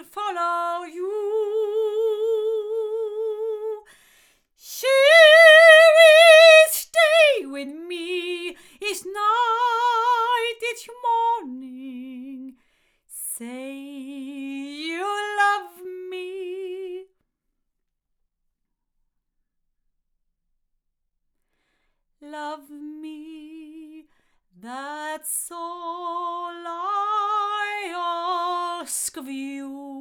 follow you. Cheery, stay with me. It's night, it's morning. Say you love me. Love me, that's all I ask of you.